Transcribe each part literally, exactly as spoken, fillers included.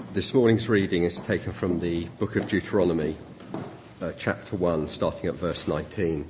This morning's reading is taken from the book of Deuteronomy, uh, chapter one, starting at verse nineteen.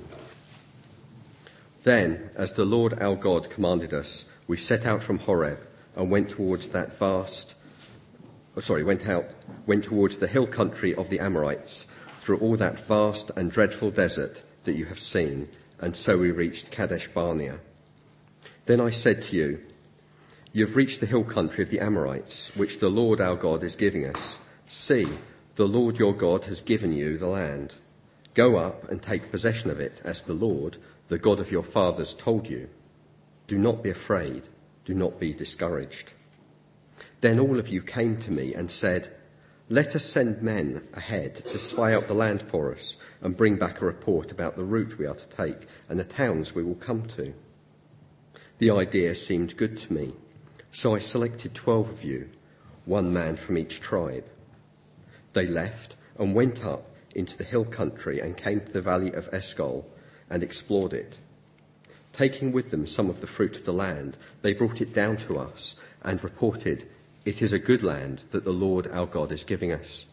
Then, as the Lord our God commanded us, we set out from Horeb and went towards that vast, oh, sorry, went out, went towards the hill country of the Amorites, through all that vast and dreadful desert that you have seen, and so we reached Kadesh Barnea. Then I said to you, you have reached the hill country of the Amorites, which the Lord our God is giving us. See, the Lord your God has given you the land. Go up and take possession of it, as the Lord, the God of your fathers, told you. Do not be afraid. Do not be discouraged. Then all of you came to me and said, let us send men ahead to spy out the land for us and bring back a report about the route we are to take and the towns we will come to. The idea seemed good to me. So I selected twelve of you, one man from each tribe. They left and went up into the hill country and came to the valley of Eshcol and explored it. Taking with them some of the fruit of the land, they brought it down to us and reported, it is a good land that the Lord our God is giving us.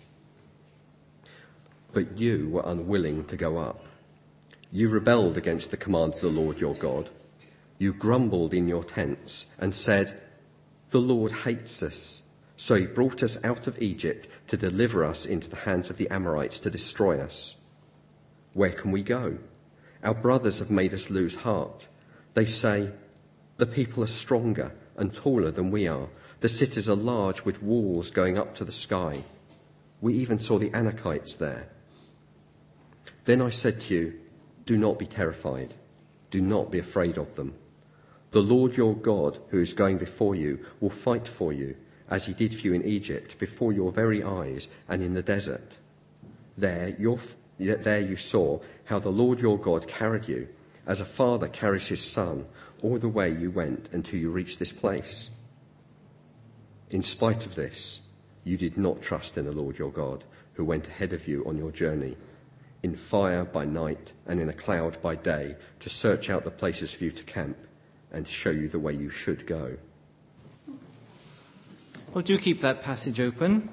But you were unwilling to go up. You rebelled against the command of the Lord your God. You grumbled in your tents and said, the Lord hates us, so he brought us out of Egypt to deliver us into the hands of the Amorites to destroy us. Where can we go? Our brothers have made us lose heart. They say, the people are stronger and taller than we are. The cities are large with walls going up to the sky. We even saw the Anakites there. Then I said to you, do not be terrified. Do not be afraid of them. The Lord your God, who is going before you, will fight for you, as he did for you in Egypt, before your very eyes and in the desert. There, your, there you saw how the Lord your God carried you, as a father carries his son, all the way you went until you reached this place. In spite of this, you did not trust in the Lord your God, who went ahead of you on your journey, in fire by night and in a cloud by day, to search out the places for you to camp, and show you the way you should go. Well, do keep that passage open.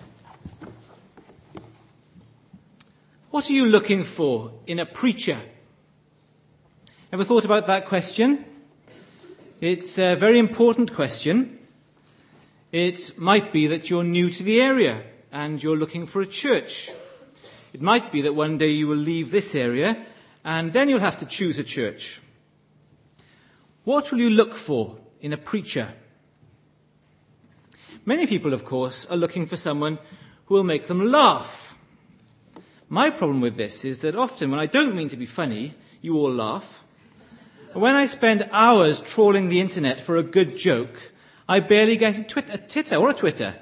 What are you looking for in a preacher? Ever thought about that question? It's a very important question. It might be that you're new to the area and you're looking for a church. It might be that one day you will leave this area and then you'll have to choose a church. What will you look for in a preacher? Many people, of course, are looking for someone who will make them laugh. My problem with this is that often when I don't mean to be funny, you all laugh. When I spend hours trawling the internet for a good joke, I barely get a, twit- a titter or a twitter.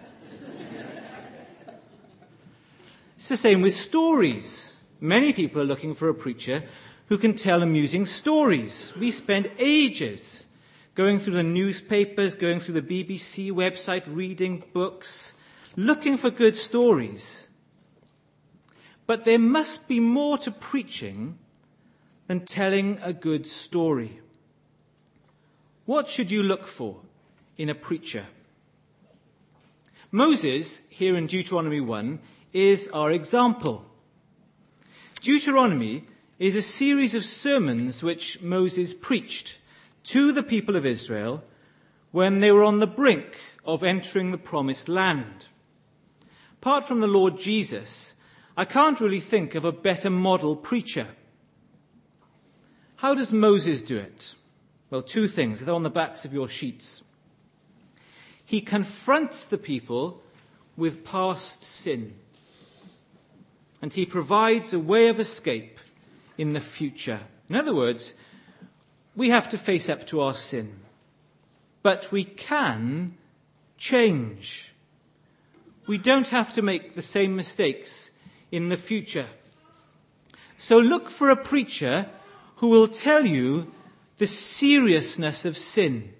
It's the same with stories. Many people are looking for a preacher who can tell amusing stories. We spend ages going through the newspapers, going through the B B C website, reading books, looking for good stories. But there must be more to preaching than telling a good story. What should you look for in a preacher? Moses, here in Deuteronomy one, is our example. Deuteronomy is a series of sermons which Moses preached to the people of Israel when they were on the brink of entering the promised land. Apart from the Lord Jesus, I can't really think of a better model preacher. How does Moses do it? Well, two things. They're on the backs of your sheets. He confronts the people with past sin, and he provides a way of escape in the future. In other words, we have to face up to our sin, but we can change. We don't have to make the same mistakes in the future. So look for a preacher who will tell you the seriousness of sin.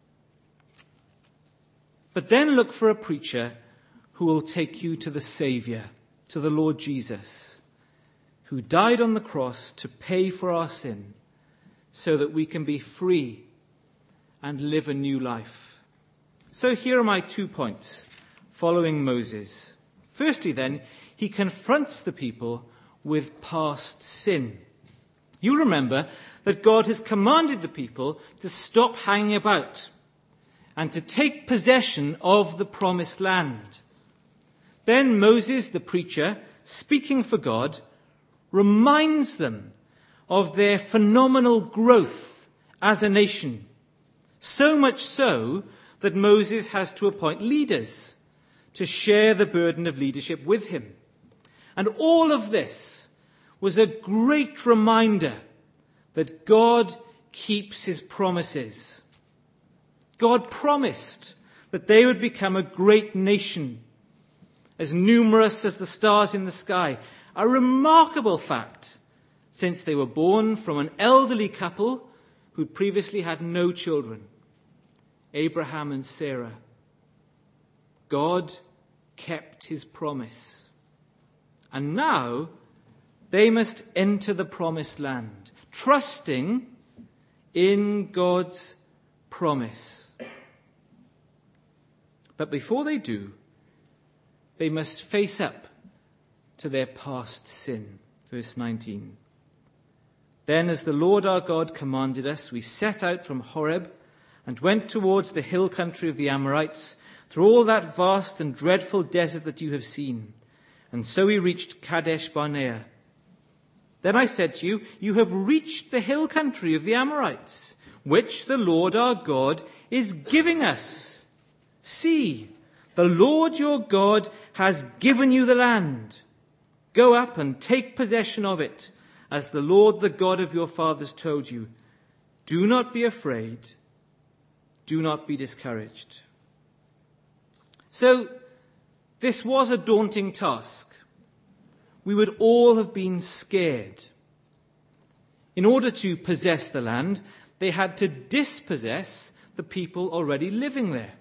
But then look for a preacher who will take you to the Saviour, to the Lord Jesus, who died on the cross to pay for our sin so that we can be free and live a new life. So here are my two points. following Moses. Firstly, then, he confronts the people with past sin. You remember that God has commanded the people to stop hanging about and to take possession of the promised land. Then Moses, the preacher, speaking for God, reminds them of their phenomenal growth as a nation. So much so that Moses has to appoint leaders to share the burden of leadership with him. And all of this was a great reminder that God keeps his promises. God promised that they would become a great nation, as numerous as the stars in the sky. A remarkable fact, since they were born from an elderly couple who'd previously had no children, Abraham and Sarah. God kept his promise. And now they must enter the promised land, trusting in God's promise. But before they do, they must face up to their past sin. Verse nineteen. Then, as the Lord our God commanded us, we set out from Horeb and went towards the hill country of the Amorites, through all that vast and dreadful desert that you have seen. And so we reached Kadesh Barnea. Then I said to you, you have reached the hill country of the Amorites, which the Lord our God is giving us. See, the Lord your God has given you the land. Go up and take possession of it, as the Lord, the God of your fathers, told you. Do not be afraid. Do not be discouraged. So, this was a daunting task. We would all have been scared. In order to possess the land, they had to dispossess the people already living there.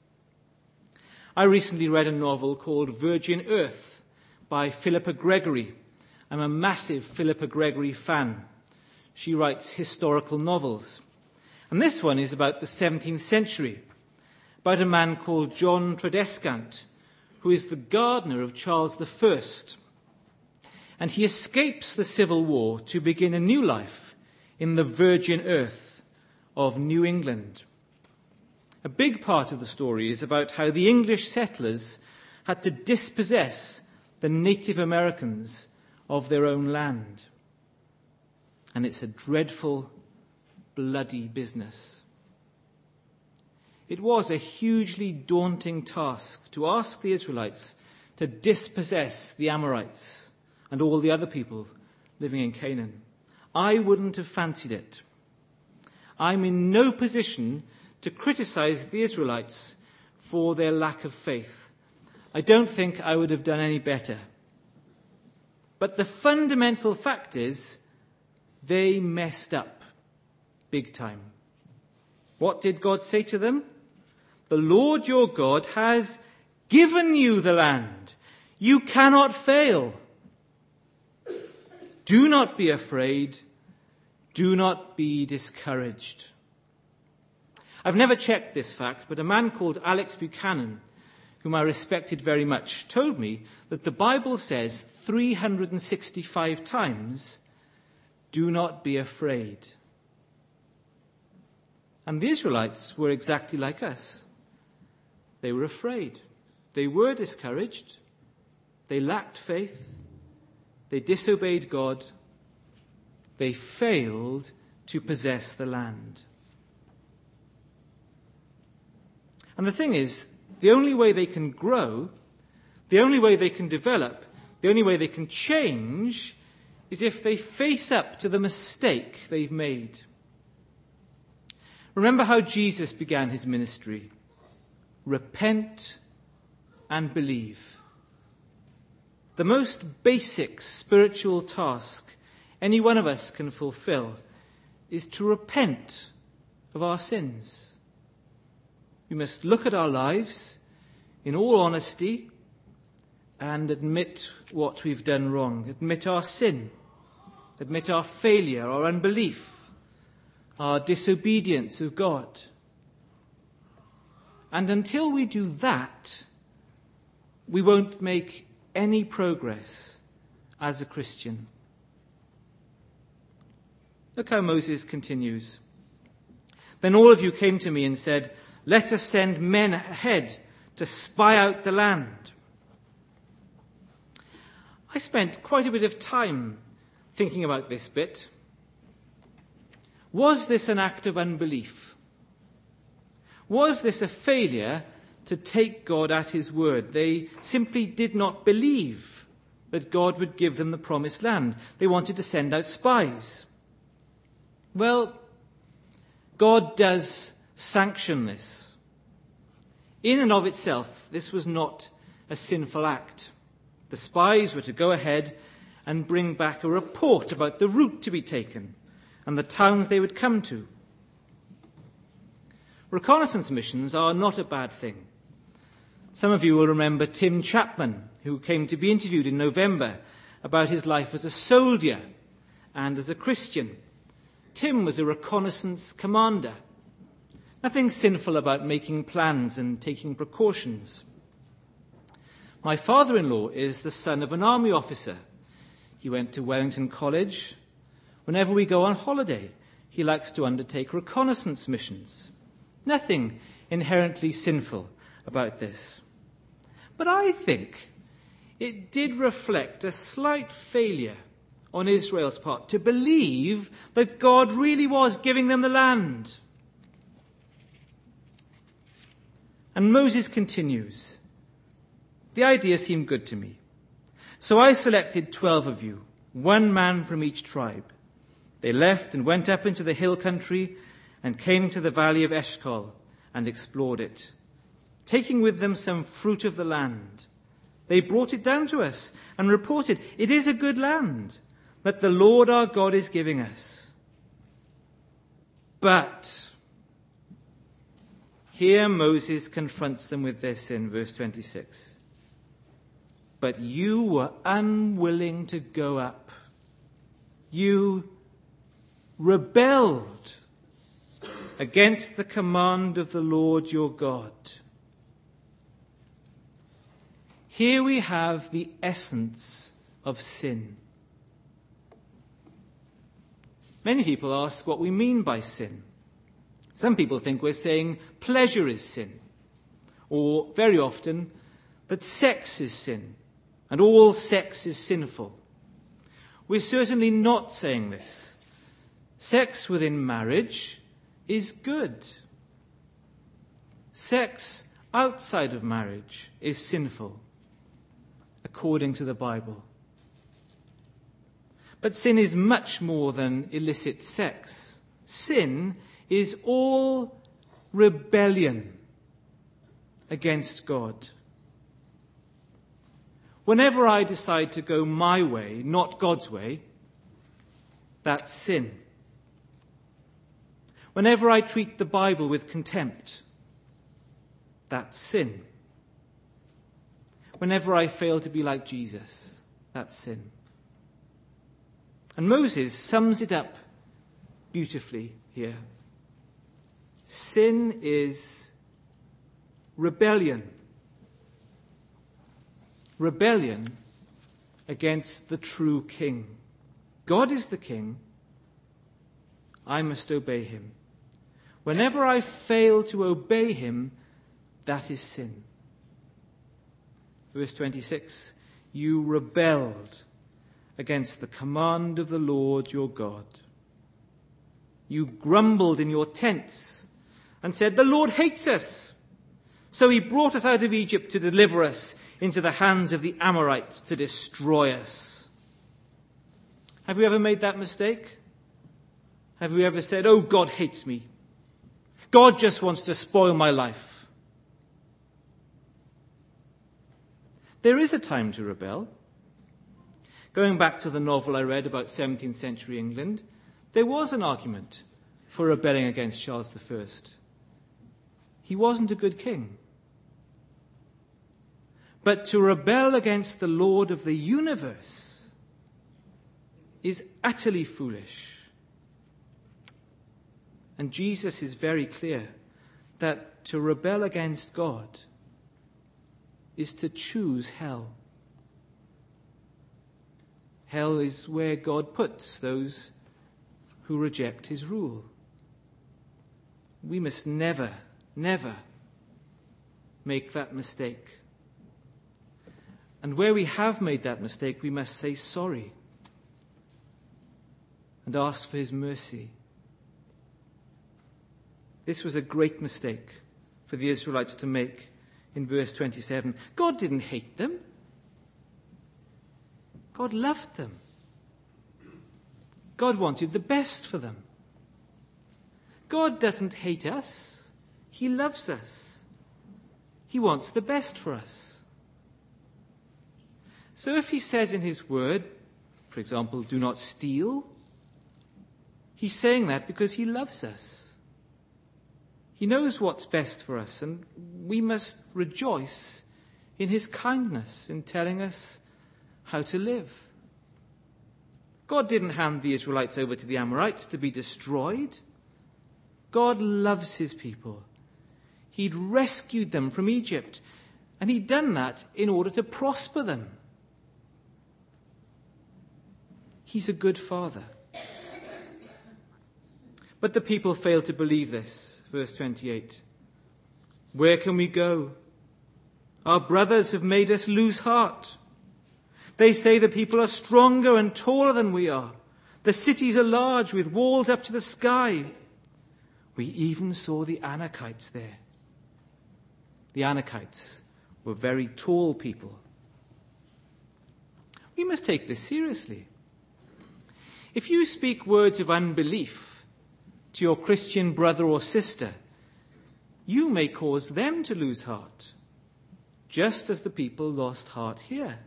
I recently read a novel called Virgin Earth by Philippa Gregory. I'm a massive Philippa Gregory fan. She writes historical novels. And this one is about the seventeenth century, about a man called John Tredescant, who is the gardener of Charles the First. And he escapes the Civil War to begin a new life in the virgin earth of New England. A big part of the story is about how the English settlers had to dispossess the Native Americans of their own land. And it's a dreadful, bloody business. It was a hugely daunting task to ask the Israelites to dispossess the Amorites and all the other people living in Canaan. I wouldn't have fancied it. I'm in no position to criticize the Israelites for their lack of faith. I don't think I would have done any better. But the fundamental fact is, they messed up big time. What did God say to them? The Lord your God has given you the land. You cannot fail. Do not be afraid. Do not be discouraged. I've never checked this fact, but a man called Alex Buchanan, whom I respected very much, told me that the Bible says three hundred sixty-five times, do not be afraid. And the Israelites were exactly like us. They were afraid. They were discouraged. They lacked faith. They disobeyed God. They failed to possess the land. And the thing is, the only way they can grow, the only way they can develop, the only way they can change is if they face up to the mistake they've made. Remember how Jesus began his ministry. Repent and believe. The most basic spiritual task any one of us can fulfill is to repent of our sins. We must look at our lives in all honesty and admit what we've done wrong. Admit our sin. Admit our failure, our unbelief, our disobedience of God. And until we do that, we won't make any progress as a Christian. Look how Moses continues. Then all of you came to me and said, "Let us send men ahead to spy out the land." I spent quite a bit of time thinking about this bit. Was this an act of unbelief? Was this a failure to take God at his word? They simply did not believe that God would give them the promised land. They wanted to send out spies. Well, God does sanction this. In and of itself, this was not a sinful act. The spies were to go ahead and bring back a report about the route to be taken and the towns they would come to. Reconnaissance missions are not a bad thing. Some of you will remember Tim Chapman, who came to be interviewed in November about his life as a soldier and as a Christian. Tim was a reconnaissance commander. Nothing sinful about making plans and taking precautions. My father-in-law is the son of an army officer. He went to Wellington College. Whenever we go on holiday, he likes to undertake reconnaissance missions. Nothing inherently sinful about this. But I think it did reflect a slight failure on Israel's part to believe that God really was giving them the land. And Moses continues, "The idea seemed good to me. So I selected twelve of you, one man from each tribe. They left and went up into the hill country and came to the valley of Eshcol and explored it, taking with them some fruit of the land. They brought it down to us and reported, 'It is a good land that the Lord our God is giving us.' But," here Moses confronts them with their sin, verse twenty-six. "But you were unwilling to go up. You rebelled against the command of the Lord your God." Here we have the essence of sin. Many people ask what we mean by sin. Some people think we're saying pleasure is sin, or very often that sex is sin, and all sex is sinful. We're certainly not saying this. Sex within marriage is good. Sex outside of marriage is sinful, according to the Bible. But sin is much more than illicit sex. Sin is all rebellion against God. Whenever I decide to go my way, not God's way, that's sin. Whenever I treat the Bible with contempt, that's sin. Whenever I fail to be like Jesus, that's sin. And Moses sums it up beautifully here. Sin is rebellion. Rebellion against the true king. God is the king. I must obey him. Whenever I fail to obey him, that is sin. Verse twenty-six, you rebelled against the command of the Lord your God. You grumbled in your tents and said, the Lord hates us. So he brought us out of Egypt to deliver us into the hands of the Amorites to destroy us. Have you ever made that mistake? Have you ever said, oh, God hates me. God just wants to spoil my life. There is a time to rebel. Going back to the novel I read about seventeenth century England, there was an argument for rebelling against Charles the First. He wasn't a good king. But to rebel against the Lord of the universe is utterly foolish. And Jesus is very clear that to rebel against God is to choose hell. Hell is where God puts those who reject his rule. We must never, never make that mistake. And where we have made that mistake, we must say sorry and ask for his mercy. This was a great mistake for the Israelites to make in verse twenty-seven. God didn't hate them. God loved them. God wanted the best for them. God doesn't hate us. He loves us. He wants the best for us. So if he says in his word, for example, do not steal, he's saying that because he loves us. He knows what's best for us, and we must rejoice in his kindness in telling us how to live. God didn't hand the Israelites over to the Amorites to be destroyed. God loves his people. He'd rescued them from Egypt, and he'd done that in order to prosper them. He's a good father. But the people failed to believe this. Verse twenty-eight. Where can we go? Our brothers have made us lose heart. They say the people are stronger and taller than we are. The cities are large with walls up to the sky. We even saw the Anakites there. The Anakites were very tall people. We must take this seriously. If you speak words of unbelief to your Christian brother or sister, you may cause them to lose heart, just as the people lost heart here.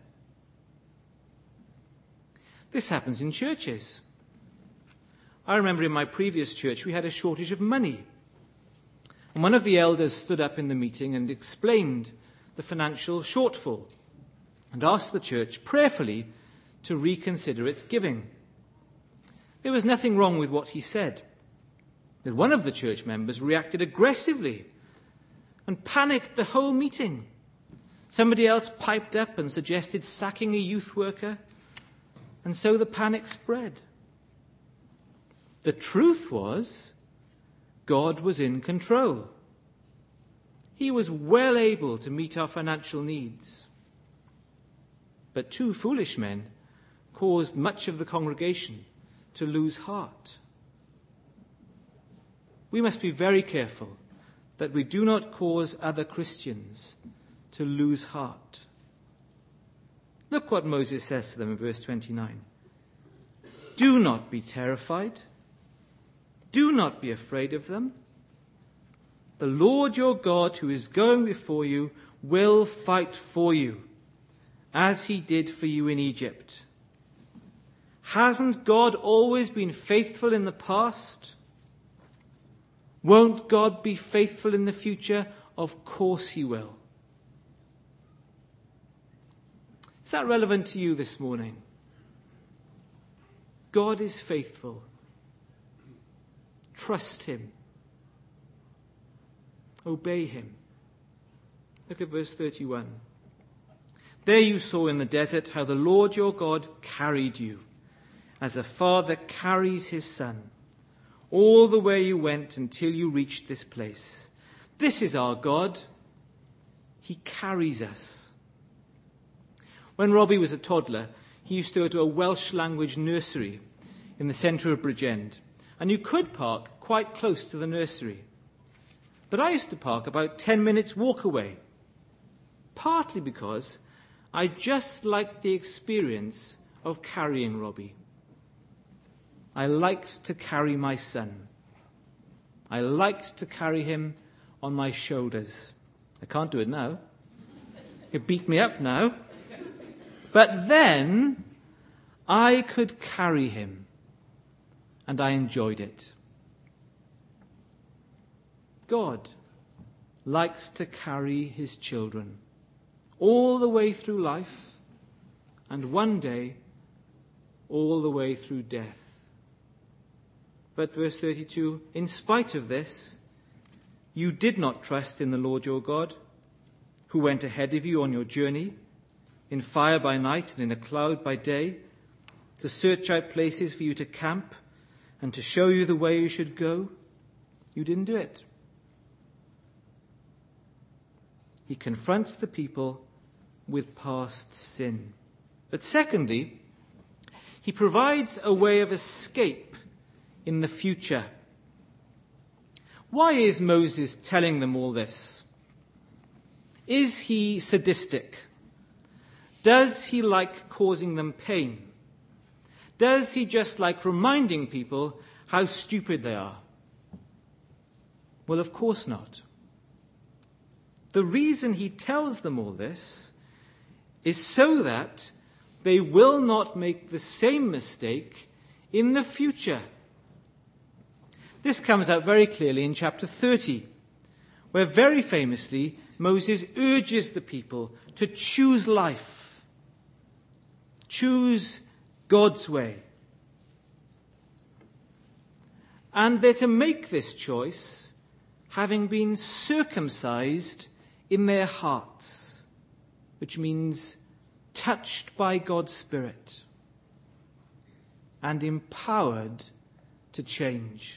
This happens in churches. I remember in my previous church we had a shortage of money. And one of the elders stood up in the meeting and explained the financial shortfall and asked the church prayerfully to reconsider its giving. There was nothing wrong with what he said. But one of the church members reacted aggressively and panicked the whole meeting. Somebody else piped up and suggested sacking a youth worker, and so the panic spread. The truth was, God was in control. He was well able to meet our financial needs. But two foolish men caused much of the congregation to lose heart. We must be very careful that we do not cause other Christians to lose heart. Look what Moses says to them in verse twenty-nine. Do not be terrified. Do not be afraid of them. The Lord your God, who is going before you, will fight for you, as he did for you in Egypt. Hasn't God always been faithful in the past? Won't God be faithful in the future? Of course he will. Is that relevant to you this morning? God is faithful. Trust him. Obey him. Look at verse thirty-one. There you saw in the desert how the Lord your God carried you, as a father carries his son, all the way you went until you reached this place. This is our God. He carries us. When Robbie was a toddler, he used to go to a Welsh language nursery in the centre of Bridgend. And you could park quite close to the nursery. But I used to park about ten minutes walk away, partly because I just liked the experience of carrying Robbie. I liked to carry my son. I liked to carry him on my shoulders. I can't do it now. He'll beat me up now. But then I could carry him, and I enjoyed it. God likes to carry his children all the way through life, and one day all the way through death. But verse thirty-two, in spite of this, you did not trust in the Lord your God, who went ahead of you on your journey, in fire by night and in a cloud by day, to search out places for you to camp and to show you the way you should go? You didn't do it. He confronts the people with past sin. But secondly, he provides a way of escape in the future. Why is Moses telling them all this? Is he sadistic? Does he like causing them pain? Does he just like reminding people how stupid they are? Well, of course not. The reason he tells them all this is so that they will not make the same mistake in the future. This comes out very clearly in chapter thirty, where very famously Moses urges the people to choose life, choose God's way. And they're to make this choice having been circumcised in their hearts, which means touched by God's Spirit and empowered to change.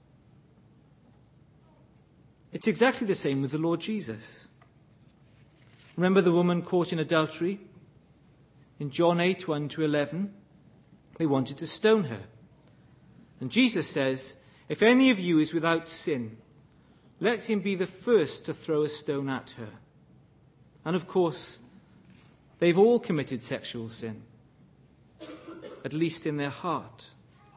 It's exactly the same with the Lord Jesus. Remember the woman caught in adultery? In John eight, one to eleven, they wanted to stone her. And Jesus says, if any of you is without sin, let him be the first to throw a stone at her. And of course, they've all committed sexual sin, at least in their heart.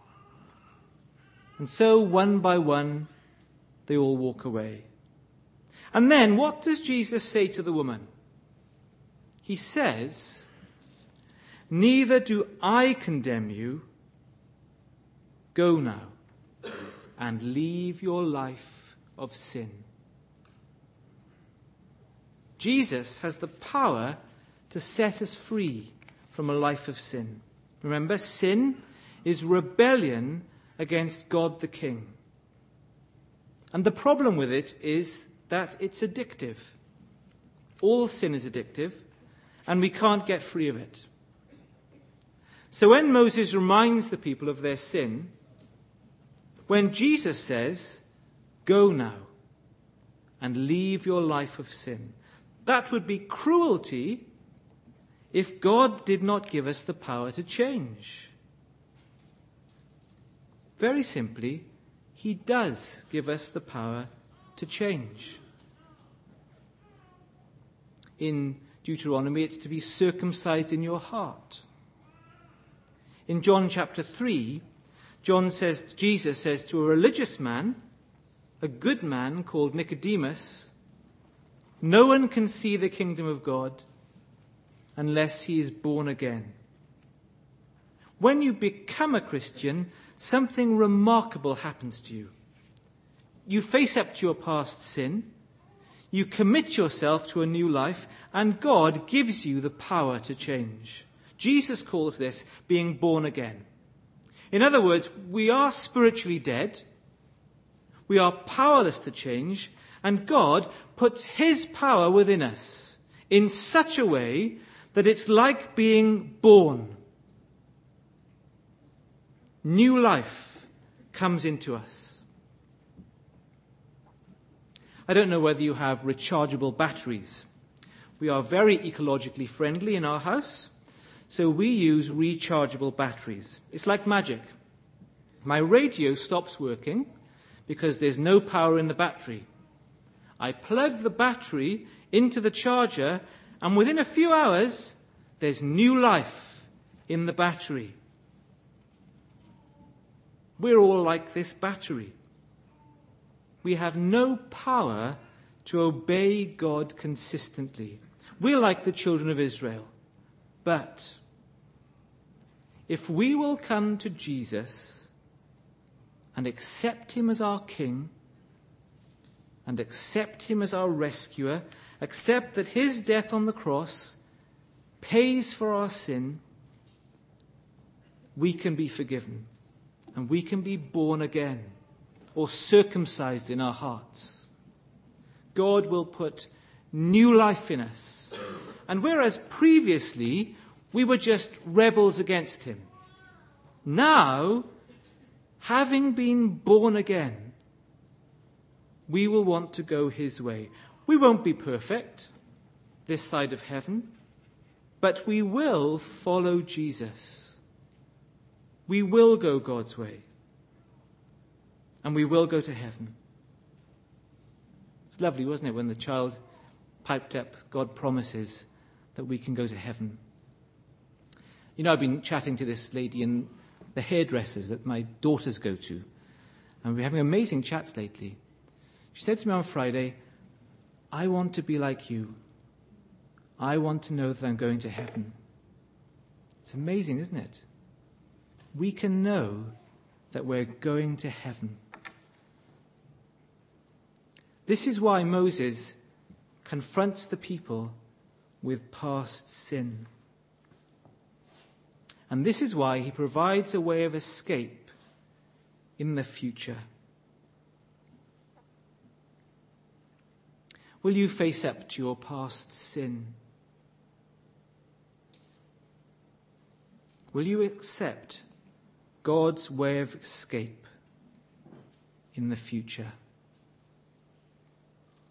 And so, one by one, they all walk away. And then, what does Jesus say to the woman? He says, neither do I condemn you. Go now and leave your life of sin. Jesus has the power to set us free from a life of sin. Remember, sin is rebellion against God the King. And the problem with it is that it's addictive. All sin is addictive, and we can't get free of it. So when Moses reminds the people of their sin, when Jesus says, go now and leave your life of sin, that would be cruelty if God did not give us the power to change. Very simply, he does give us the power to change. In Deuteronomy, it's to be circumcised in your heart. In John chapter three, John says, Jesus says to a religious man, a good man called Nicodemus, no one can see the kingdom of God unless he is born again. When you become a Christian, something remarkable happens to you. You face up to your past sin, you commit yourself to a new life, and God gives you the power to change. Jesus calls this being born again. In other words, we are spiritually dead, we are powerless to change, and God puts his power within us in such a way that it's like being born. New life comes into us. I don't know whether you have rechargeable batteries. We are very ecologically friendly in our house, so we use rechargeable batteries. It's like magic. My radio stops working because there's no power in the battery. I plug the battery into the charger, and within a few hours, there's new life in the battery. We're all like this battery. We have no power to obey God consistently. We're like the children of Israel. But if we will come to Jesus and accept him as our King, and accept him as our rescuer, accept that his death on the cross pays for our sin, we can be forgiven, and we can be born again, or circumcised in our hearts. God will put new life in us. And whereas previously we were just rebels against him, now, having been born again, we will want to go his way. We won't be perfect this side of heaven, but we will follow Jesus. We will go God's way. And we will go to heaven. It's lovely, wasn't it, when the child piped up, God promises that we can go to heaven. You know, I've been chatting to this lady in the hairdressers that my daughters go to, and we're having amazing chats lately. She said to me on Friday, I want to be like you. I want to know that I'm going to heaven. It's amazing, isn't it? We can know that we're going to heaven. This is why Moses confronts the people with past sin. And this is why he provides a way of escape in the future. Will you face up to your past sin? Will you accept God's way of escape in the future?